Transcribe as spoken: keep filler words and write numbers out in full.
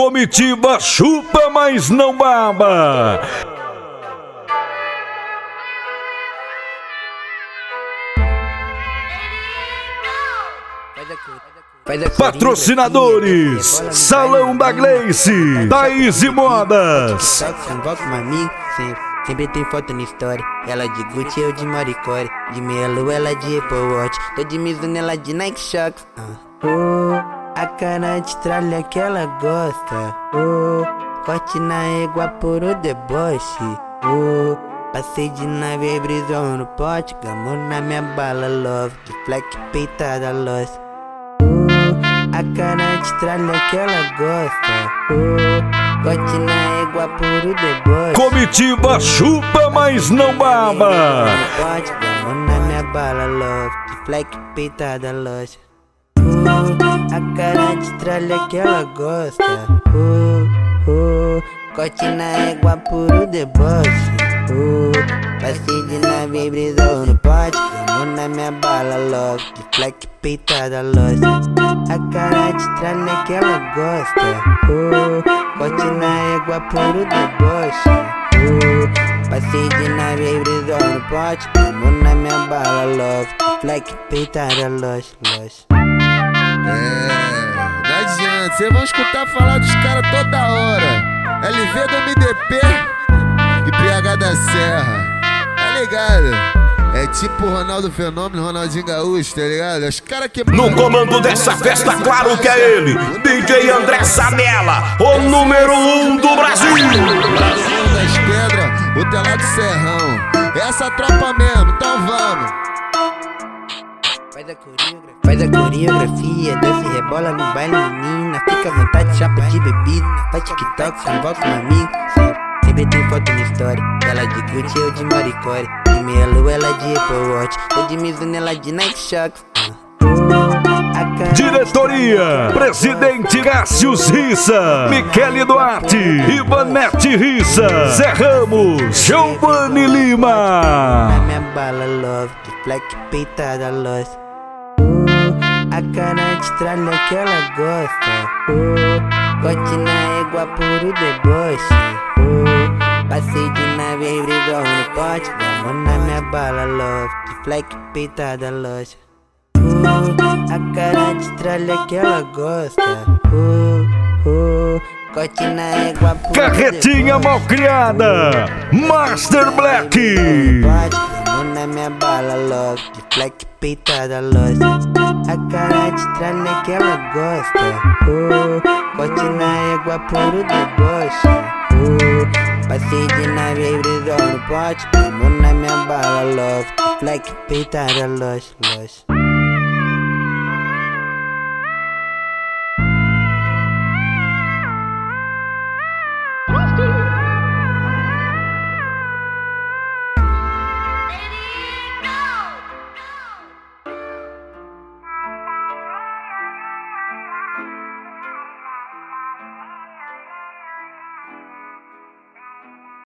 Comitiva chupa, mas não baba. Patrocinadores: Salão da Gleice, Thaís e Modas. Sempre tem foto na história. Ela de Gucci, eu de Maricore. De meia lua, ela de Apple Watch. Tô de Mizuno, ela de Nike Shox. uh. Oh, a cara de tralha que ela gosta. Oh, corte na égua por o deboche. Oh, passei de nave, brisou no pote. Gamou na minha bala, love. De fleck, peitada, lost. Oh, a cara de tralha que ela gosta. Oh, corte na égua por o deboche. Comitiva chupa, mas não baba. Pode, gamou na minha bala, love. De fleck, peitada, lost. Oh, a cara de tralha que ela gosta. Oh, oh, corte na égua por o deboche. Oh, passei de nave, brisou no pote. Gamou na minha bala, love. De fleck, peitada, lost. A cara de tralha que ela gosta. Oh, corte na égua por o deboche. Oh, passei de nave, brisou no pote. Gamou na minha bala, love. De fleck, peitada, lost, lost. É, não adianta, cês vão escutar falar dos caras toda hora. L V do M D P e P H da Serra, tá ligado? É tipo Ronaldo Fenômeno, Ronaldinho Gaúcho, tá ligado? Os caras que... No comando dessa festa, claro que é ele, D J André Sanella, o número um do Brasil. Brasil das Pedras, o telado Serrão. Essa tropa mesmo, então vamos. Faz a coreografia, faz a coreografia, dança e rebola no baile, menina. Fica à vontade, chapa de bebida. Faz TikTok, convoca um amigo. Sempre, sempre tem foto na história. Ela de Gucci, eu de Maricore. De meia lua, ela de Apple Watch. Tô de Mizuno, ela de Nike Shox. Diretoria: Presidente Cássio Rissa, Michele Duarte, Ivanete Rissa, Zé Ramos, Giovanni Lima. Na minha bala, love, de fleck, peitada, lost. Oh, a cara de tralha que ela gosta. Oh, corte na égua por o deboche. Oh, passei de nave, brisou no pote. Gamou na minha bala, love, de fleck, peitada, lost. Oh, a cara de tralha que ela gosta. Oh, oh, corte na égua por Carretinha Malcriada, Master Black. Gamou na minha bala, love, de fleck, peitada, lost. A cara de tralha que ela gosta. Oh, corte na égua por o deboche. Oh, passei de nave, brisou no pote. Gamou na minha bala, love, de fleck, peitada, lost, lost.